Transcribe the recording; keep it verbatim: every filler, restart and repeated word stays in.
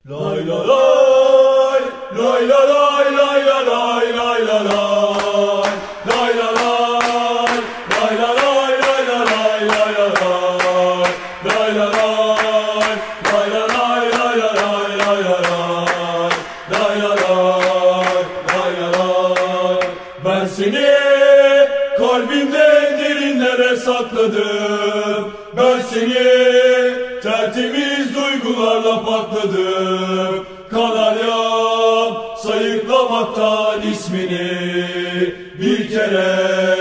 Lay la lay, lay la lay, lay la lay, lay la lay, lay la lay, lay la lay, lay la lay, lay la lay, lay la lay, lay la lay, lay la lay, lay la lay, lay la lay, lay la lay. Ben seni kalbimde derinlere sakladım. Ben seni tertemiz duygularla patladım. Kanaryam sayıklamaktan ismini bir kere